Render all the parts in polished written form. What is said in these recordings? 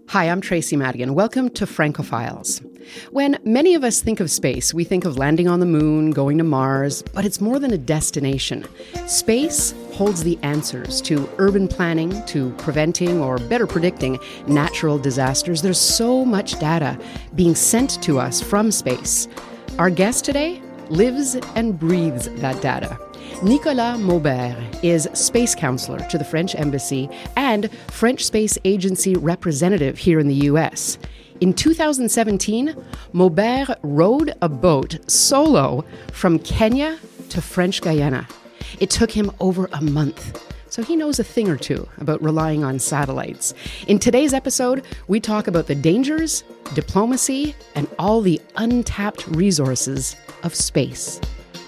Hi, I'm Tracy Madigan. Welcome to Francophiles. When many of us think of space, we think of landing on the moon, going to Mars, but it's more than a destination. Space holds the answers to urban planning, to preventing or better predicting natural disasters. There's so much data being sent to us from space. Our guest today lives and breathes that data. Nicolas Maubert is space counselor to the French Embassy and French Space Agency representative here in the U.S. In 2017, Maubert rowed a boat solo from Kenya to French Guyana. It took him over a month, so he knows a thing or two about relying on satellites. In today's episode, we talk about the dangers, diplomacy, and all the untapped resources of space.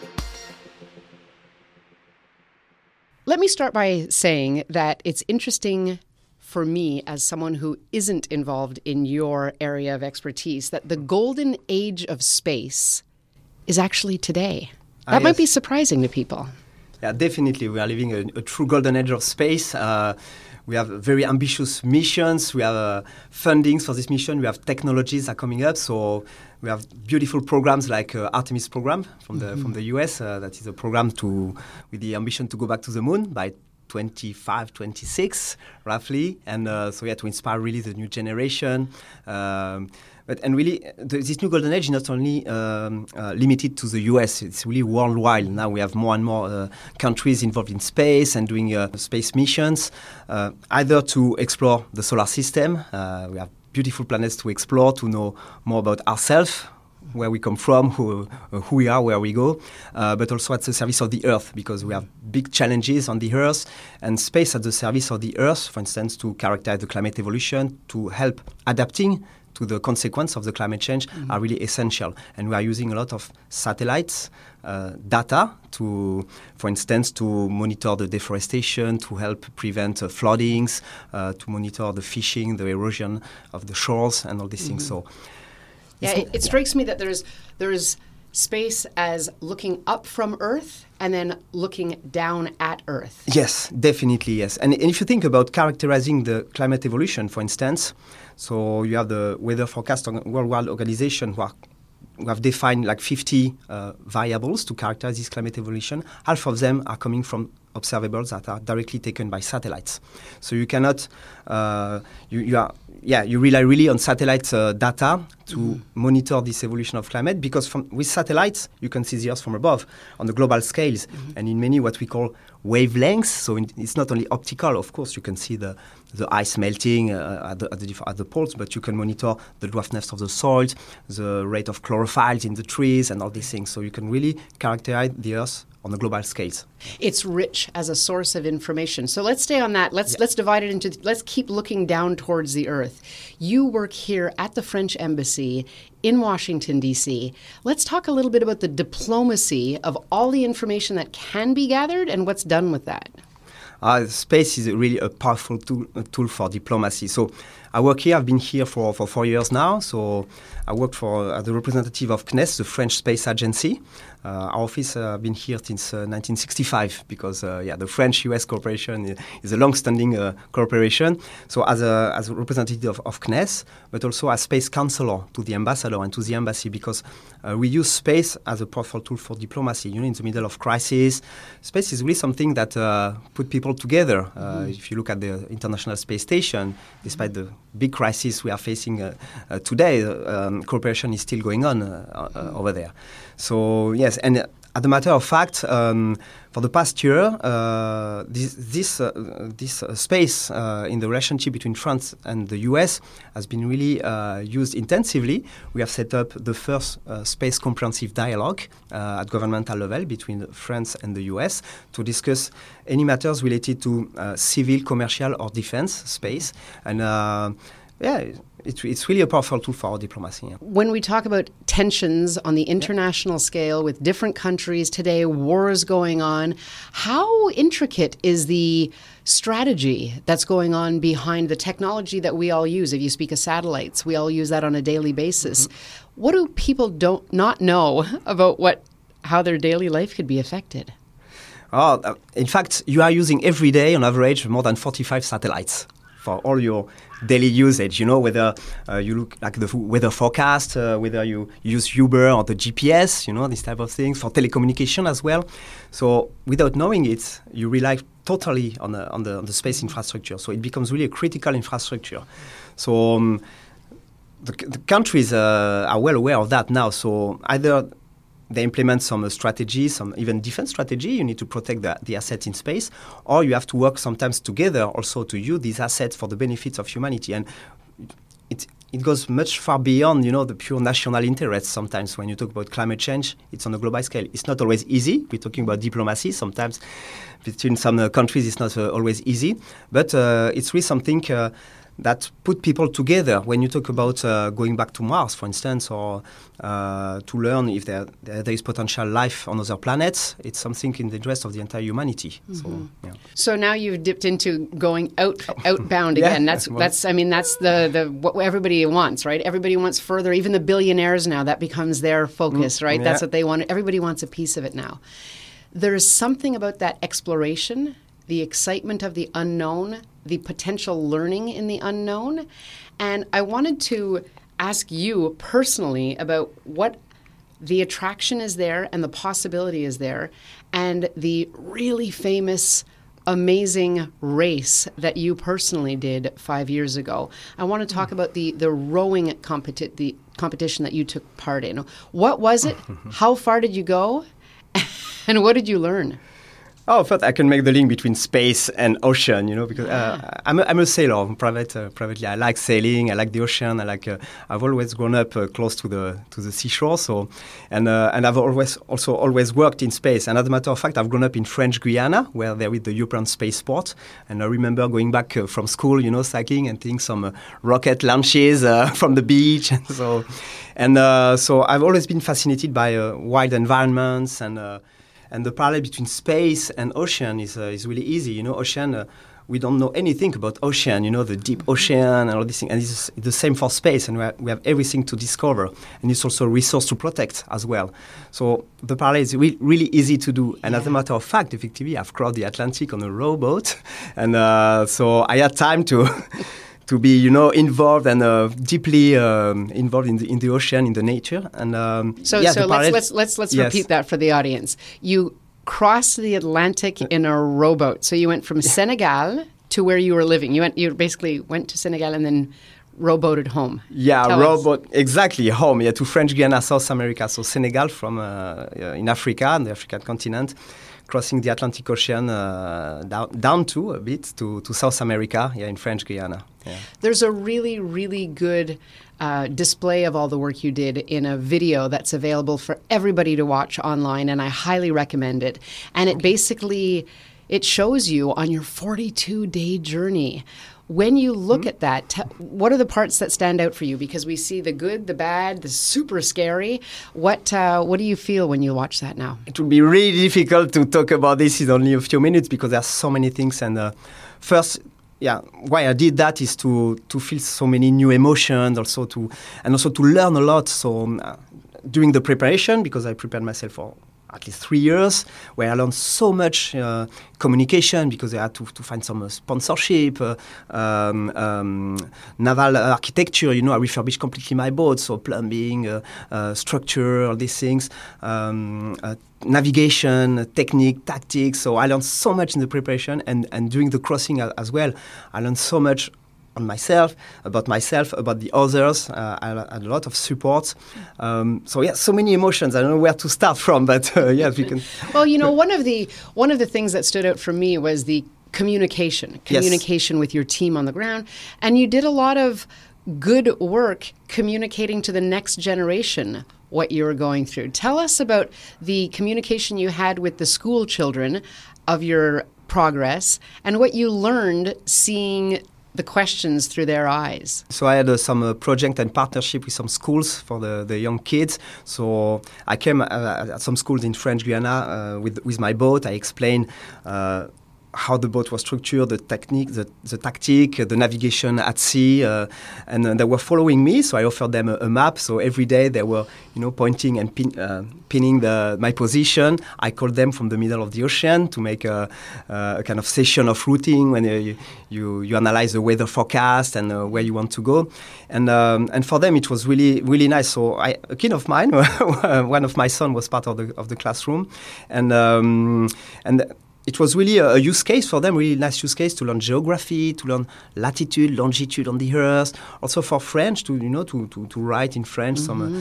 Let me start by saying that it's interesting for me as someone who isn't involved in your area of expertise that the golden age of space is actually today. That might be surprising to people. Yeah, definitely. We are living a true golden age of space. We have very ambitious missions. We have fundings for this mission. We have technologies that are coming up. So we have beautiful programs like Artemis program from the US. That is a program with the ambition to go back to the moon by 25, 26, roughly. And to inspire really the new generation. This new golden age is not only limited to the US, it's really worldwide. Now we have more and more countries involved in space and doing space missions, either to explore the solar system. We have beautiful planets to explore, to know more about ourselves, where we come from, who we are, where we go, but also at the service of the Earth, because we have big challenges on the Earth, and space at the service of the Earth, for instance, to characterize the climate evolution, to help adapting to the consequence of the climate change are really essential. And we are using a lot of satellites data to, for instance, to monitor the deforestation, to help prevent floodings, to monitor the fishing, the erosion of the shores, and all these things. So, it strikes me that there's space as looking up from Earth and then looking down at Earth. Yes, definitely, yes. And if you think about characterizing the climate evolution, for instance, so you have the Weather Forecast Worldwide Organization who have defined like 50 variables to characterize this climate evolution. Half of them are coming from observables that are directly taken by satellites. So you cannot, you rely really on satellite data to monitor this evolution of climate, because with satellites, you can see the Earth from above on the global scales and in many what we call wavelengths. So it's not only optical, of course, you can see the ice melting at the poles, but you can monitor the dwarfness of the soil, the rate of chlorophylls in the trees, and all these things. So you can really characterize the Earth on the global scales. It's rich as a source of information. So let's stay on that. Let's divide it into, let's keep looking down towards the Earth. You work here at the French Embassy in Washington, D.C. Let's talk a little bit about the diplomacy of all the information that can be gathered and what's done with that. Space is really a powerful tool for diplomacy. So I work here. I've been here for 4 years now. So I work as the representative of CNES, the French Space Agency. Our office has been here since 1965 because the French-US cooperation is a long-standing cooperation. So as a representative of CNES, but also as space counselor to the ambassador and to the embassy, because we use space as a powerful tool for diplomacy. In the middle of crisis, space is really something that put people together. If you look at the International Space Station, despite the big crisis we are facing today, cooperation is still going on over there. So yes, and as a matter of fact, for the past year, this space in the relationship between France and the US has been really used intensively. We have set up the first space comprehensive dialogue at governmental level between France and the US to discuss any matters related to civil, commercial, or defense space. And it's really a powerful tool for our diplomacy. Yeah. When we talk about tensions on the international scale with different countries today, wars going on, how intricate is the strategy that's going on behind the technology that we all use? If you speak of satellites, we all use that on a daily basis. What do people not know about how their daily life could be affected? In fact, you are using every day, on average, more than 45 satellites for all your daily usage. You know, whether you look like the weather forecast, whether you use Uber or the GPS. You know, these type of things for telecommunication as well. So without knowing it, you rely totally on the space infrastructure. So it becomes really a critical infrastructure. So the countries are well aware of that now. So either they implement some strategy, some even defense strategy. You need to protect the asset in space, or you have to work sometimes together also to use these assets for the benefits of humanity. And it goes much far beyond, the pure national interests. Sometimes when you talk about climate change, it's on a global scale. It's not always easy. We're talking about diplomacy. Sometimes between some countries, it's not always easy. But it's really something that put people together. When you talk about going back to Mars, for instance, or to learn if there is potential life on other planets, it's something in the interest of the entire humanity. Mm-hmm. So now you've dipped into going outbound again. That's the what everybody wants, right? Everybody wants further. Even the billionaires now, that becomes their focus, right? Yeah. That's what they want. Everybody wants a piece of it now. There is something about that exploration, the excitement of the unknown, the potential learning in the unknown. And I wanted to ask you personally about what the attraction is there and the possibility is there, and the really famous, amazing race that you personally did 5 years ago. I want to talk about the rowing competition that you took part in. What was it? How far did you go? And what did you learn? Oh, first I can make the link between space and ocean, because I'm a sailor privately. I like sailing. I like the ocean. I've always grown up close to the seashore. So, and I've always worked in space. And as a matter of fact, I've grown up in French Guiana, where there is the European spaceport. And I remember going back from school, cycling and taking some rocket launches from the beach. So I've always been fascinated by wild environments and the parallel between space and ocean is really easy. Ocean, we don't know anything about ocean, the deep ocean and all these things. And it's the same for space, and we have everything to discover. And it's also a resource to protect as well. So the parallel is really easy to do. And as a matter of fact, effectively, I've crossed the Atlantic on a rowboat. And so I had time to be, involved and deeply involved in the ocean, in the nature, and let's repeat that for the audience. You crossed the Atlantic in a rowboat. So you went from Senegal to where you were living. You basically went to Senegal and then rowboated home. Yeah, rowboat exactly home. Yeah, to French Guiana, South America. So Senegal from in Africa, on the African continent, crossing the Atlantic Ocean down to a bit to South America, in French Guiana. Yeah. There's a really, really good display of all the work you did in a video that's available for everybody to watch online, and I highly recommend it. And it shows you on your 42-day journey. When you look at that, what are the parts that stand out for you? Because we see the good, the bad, the super scary. What do you feel when you watch that now? It would be really difficult to talk about this in only a few minutes because there are so many things. And first, why I did that is to feel so many new emotions, also to learn a lot. So during the preparation, because I prepared myself for at least 3 years, where I learned so much communication because I had to find some sponsorship, naval architecture. I refurbished completely my boat, so plumbing, structure, all these things, navigation, technique, tactics. So I learned so much in the preparation and during the crossing as well. I learned so much on myself, about the others. I had a lot of support. So many emotions. I don't know where to start from, but if we can. Well, one of the things that stood out for me was the communication with your team on the ground, and you did a lot of good work communicating to the next generation what you were going through. Tell us about the communication you had with the school children of your progress and what you learned seeing the questions through their eyes. So I had some project and partnership with some schools for the young kids. So I came at some schools in French Guiana with my boat. I explained how the boat was structured, the technique, the tactic, the navigation at sea, and they were following me. So I offered them a map. So every day they were, pointing and pinning my position. I called them from the middle of the ocean to make a kind of session of routing when you analyze the weather forecast and where you want to go. And for them it was really really nice. So a kid of mine, one of my son was part of the classroom, and it was really a use case for them, really nice use case to learn geography, to learn latitude, longitude on the Earth. Also for French, to write in French.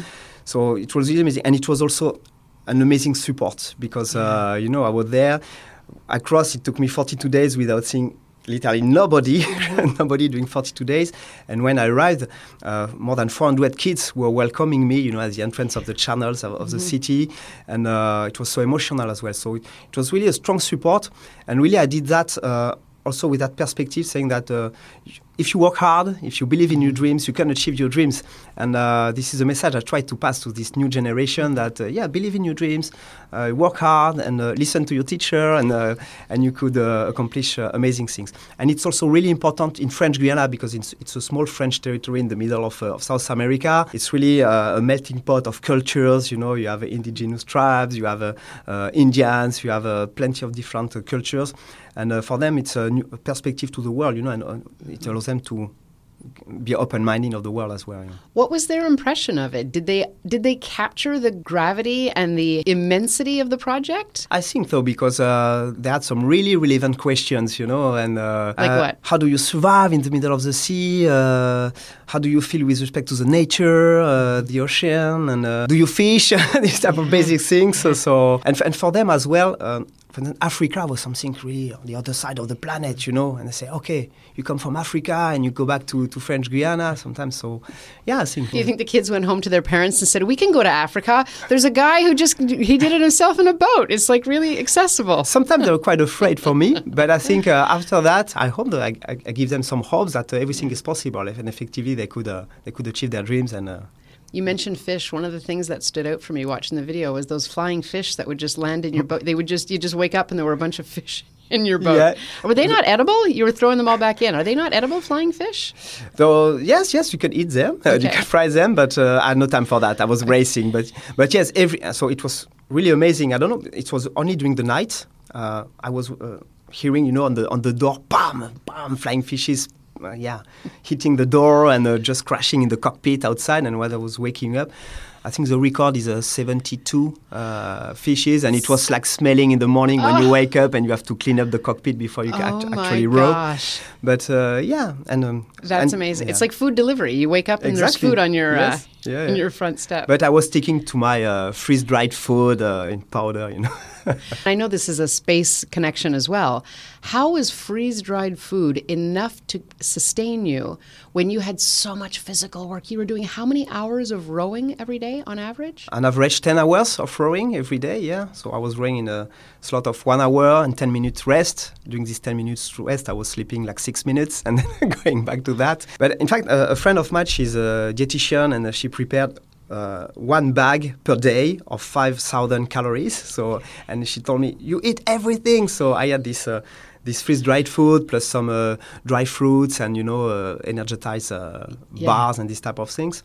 So it was really amazing, and it was also an amazing support because I was there. Across, it took me 42 days without seeing literally nobody, nobody during 42 days. And when I arrived, more than 400 kids were welcoming me, at the entrance of the channels of the city. And it was so emotional as well. So it was really a strong support. And really I did that also with that perspective, saying that if you work hard, if you believe in your dreams, you can achieve your dreams. And this is a message I try to pass to this new generation that, believe in your dreams, work hard and listen to your teacher, and you could accomplish amazing things. And it's also really important in French Guiana because it's a small French territory in the middle of South America. It's really a melting pot of cultures. You have indigenous tribes, you have Indians, you have plenty of different cultures. And for them, it's a new perspective to the world, and it allows them to be open-minded of the world as well. What was their impression of it? Did they capture the gravity and the immensity of the project? I think so, because they had some really relevant questions, and like what? How do you survive in the middle of the sea? How do you feel with respect to the nature, the ocean, and do you fish? These type of basic things. So and for them as well. For instance, Africa was something really on the other side of the planet, and they say, okay, you come from Africa and you go back to French Guiana sometimes. So, I think. Do you think the kids went home to their parents and said, we can go to Africa? There's a guy he did it himself in a boat. It's like really accessible. Sometimes they were quite afraid for me, but I think after that, I hope that I give them some hopes that everything is possible, and effectively they could achieve their dreams and. You mentioned fish. One of the things that stood out for me watching the video was those flying fish that would just land in your boat. You just wake up and there were a bunch of fish in your boat. Yeah. Were they not edible? You were throwing them all back in. Are they not edible, flying fish? So yes, you can eat them. Okay. You can fry them, but I had no time for that. I was racing, but yes, so it was really amazing. I don't know. It was only during the night. I was hearing, on the door, bam, bam, flying fishes. Hitting the door and just crashing in the cockpit outside. And when I was waking up, I think the record is 72 fishes, and it was like smelling in the morning when you wake up and you have to clean up the cockpit before you can actually row. Gosh. But that's amazing. It's like food delivery. You wake up and there's food on your in your front step. But I was sticking to my freeze-dried food in powder, I know this is a space connection as well. How is freeze-dried food enough to sustain you when you had so much physical work? You were doing how many hours of rowing every day on average? On average, 10 hours of rowing every day, yeah. So I was rowing in a slot of 1 hour and 10 minutes rest. During this 10 minutes rest, I was sleeping like 6 minutes and then going back to that. But in fact, a friend of mine, she's a dietitian, and she prepared one bag per day of 5,000 calories. So, and she told me, you eat everything. So I had this freeze-dried food plus some dry fruits and, energized bars and this type of things.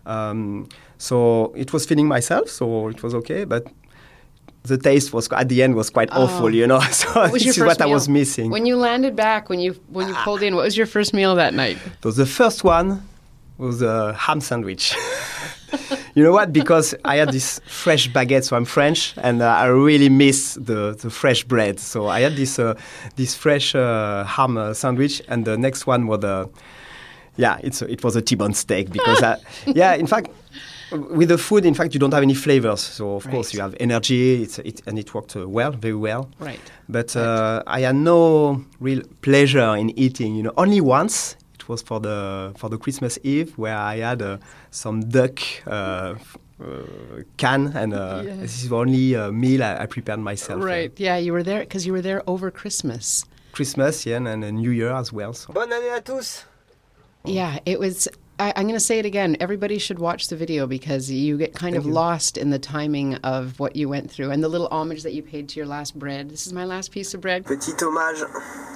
So it was feeding myself, so it was okay. But the taste was, at the end, was quite awful, So this is what I was missing. When you landed back, when you pulled in, what was your first meal that night? So the first one was a ham sandwich. You know what? Because I had this fresh baguette, so I'm French, and I really miss the fresh bread. So I had this fresh ham sandwich, and the next one was it was a T-bone steak because in fact. With the food, in fact, you don't have any flavors. So, of course, you have energy, and it worked very well. Right. But I had no real pleasure in eating. Only once. It was for the Christmas Eve where I had some duck can, and this is the only meal I prepared myself. Right. Yeah, you were there because you were there over Christmas. Christmas, and New Year as well. So. Bonne année à tous. Yeah, it was I'm going to say it again. Everybody should watch the video because you get kind of lost in the timing of what you went through and the little homage that you paid to your last bread. This is my last piece of bread. Petit hommage.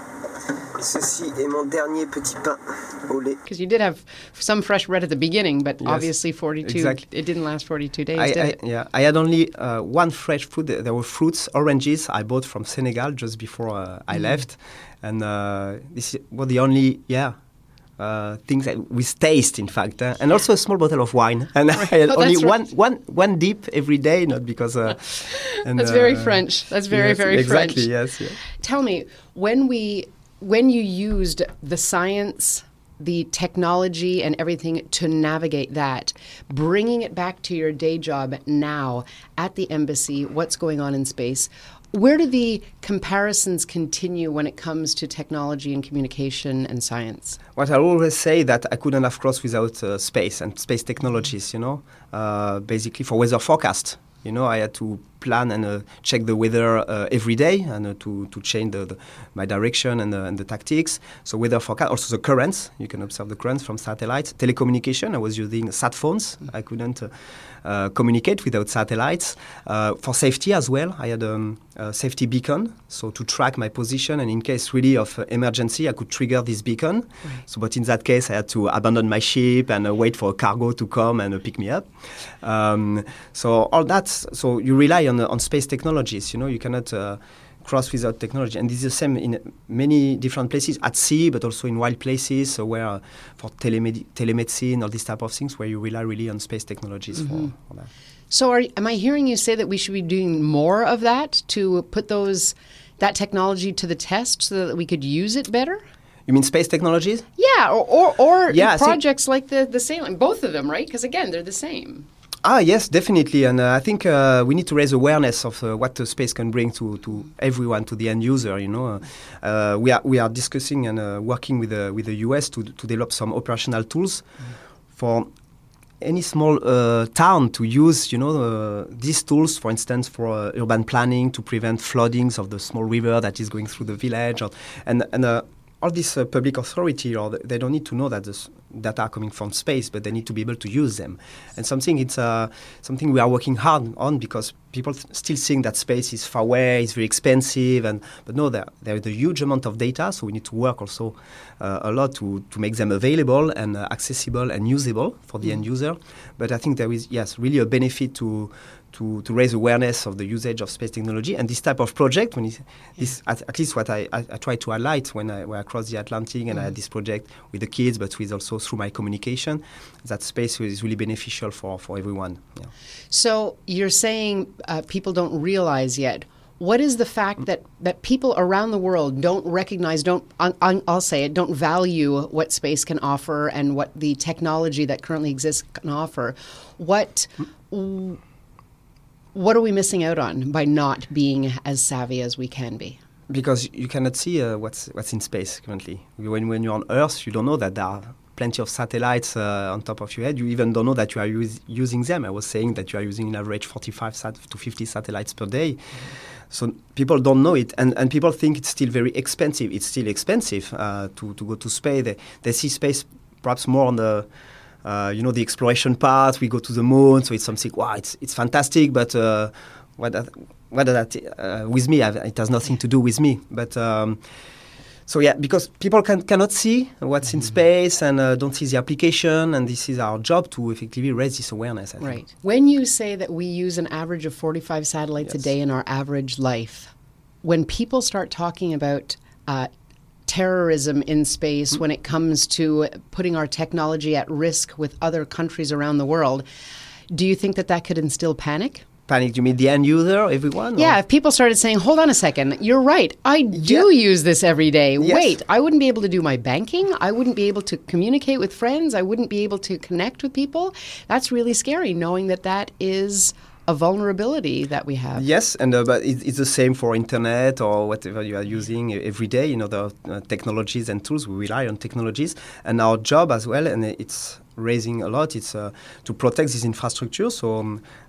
Ceci est mon dernier petit pain au lait. Because you did have some fresh bread at the beginning, but obviously 42. Exactly. It didn't last 42 days, did it? Yeah, I had only one fresh fruit. There were fruits, oranges I bought from Senegal just before I left, and this was the only things that with taste, in fact, and also a small bottle of wine. And I had only one dip every day, not because. That's very French. That's very French. Exactly. Yes. Yeah. Tell me, when you used the science, the technology, and everything to navigate that, bringing it back to your day job now at the embassy, what's going on in space. Where do the comparisons continue when it comes to technology and communication and science? What I always say that I couldn't have crossed without space and space technologies, basically for weather forecast. I had to plan and check the weather every day and to change my direction and the tactics. So weather forecast, also the currents. You can observe the currents from satellites. Telecommunication, I was using sat phones. I couldn't communicate without satellites. For safety as well, I had a safety beacon, so to track my position, and in case really of emergency, I could trigger this beacon. Right. So, but in that case, I had to abandon my ship and wait for a cargo to come and pick me up. So all that. So you rely on space technologies. You cannot cross without technology, and this is the same in many different places at sea, but also in wild places where for telemedicine, all these type of things, where you rely really on space technologies for that. So am I hearing you say that we should be doing more of that to put that technology to the test so that we could use it better? You mean space technologies? Yeah, or projects like the sailing, both of them, right? Because again, they're the same. Yes, definitely, and I think we need to raise awareness of what the space can bring to everyone, to the end user. We are discussing and working with the US to develop some operational tools for any small town to use, these tools, for instance, for urban planning to prevent floodings of the small river that is going through the village, and all this public authority, they don't need to know that this data are coming from space, but they need to be able to use them. And something we are working hard on, because people still think that space is far away, it's very expensive, but no, there is a huge amount of data, so we need to work also a lot to make them available and accessible and usable for the end user. But I think there is, really a benefit to raise awareness of the usage of space technology, and this type of project. At least what I try to highlight when I crossed the Atlantic and I had this project with the kids, but with also through my communication, that space is really beneficial for everyone. Yeah. So you're saying people don't realize yet. What is the fact that people around the world don't recognize, don't value what space can offer and what the technology that currently exists can offer? What are we missing out on by not being as savvy as we can be? Because you cannot see what's in space currently. When you're on Earth, you don't know that there are plenty of satellites on top of your head. You even don't know that you are using them. I was saying that you are using an average 45 to 50 satellites per day. So people don't know it, and people think it's still very expensive. It's still expensive to go to space. They see space perhaps more on the the exploration part. We go to the moon, so it's something. Wow, it's fantastic. But what does that with me? It has nothing to do with me. But because people cannot see what's in space and don't see the application, and this is our job to effectively raise this awareness. I think. When you say that we use an average of 45 satellites a day in our average life, when people start talking about terrorism in space, when it comes to putting our technology at risk with other countries around the world, do you think that could instill panic? Panic, you mean the end user, everyone? Yeah, if people started saying, hold on a second, you're right, I do use this every day. Yes. Wait, I wouldn't be able to do my banking. I wouldn't be able to communicate with friends. I wouldn't be able to connect with people. That's really scary, knowing that is a vulnerability that we have. Yes, and but it's the same for internet or whatever you are using every day. The technologies and tools, we rely on technologies. And our job as well, and it's raising a lot, it's to protect this infrastructure. So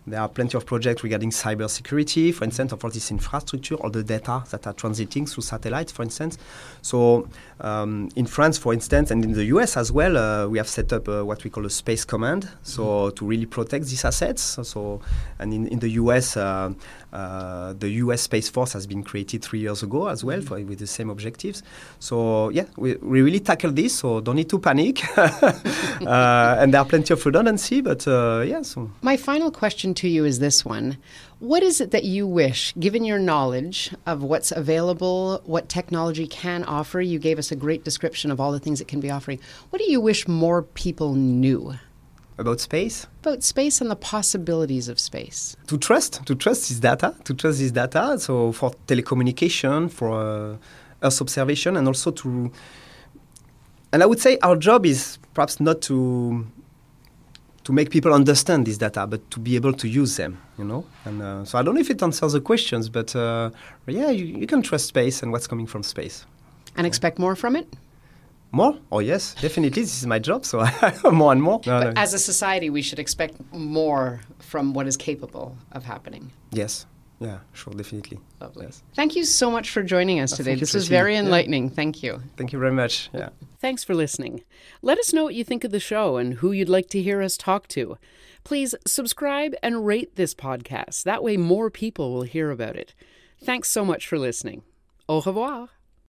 There are plenty of projects regarding cybersecurity, for instance, of all this infrastructure, all the data that are transiting through satellites, for instance. So in France, for instance, and in the US as well, we have set up what we call a space command, so to really protect these assets. And in the US, the US Space Force has been created 3 years ago as well with the same objectives. So yeah, we really tackle this, so don't need to panic. And there are plenty of redundancy, but yeah. So my final question to you is this one. What is it that you wish, given your knowledge of what's available, what technology can offer? You gave us a great description of all the things it can be offering. What do you wish more people knew? About space? About space and the possibilities of space. To trust this data. So for telecommunication, for Earth observation, and also and I would say our job is perhaps not to make people understand this data, but to be able to use them, And so I don't know if it answers the questions, but yeah, you can trust space and what's coming from space. And expect more from it? More? Oh, yes, definitely. This is my job, so more and more. But as a society, we should expect more from what is capable of happening. Yes. Yeah, sure, definitely. Lovely. Yes. Thank you so much for joining us today. This was Cecilia. very enlightening. Yeah. Thank you. Thank you very much. Yeah. Thanks for listening. Let us know what you think of the show and who you'd like to hear us talk to. Please subscribe and rate this podcast. That way more people will hear about it. Thanks so much for listening. Au revoir.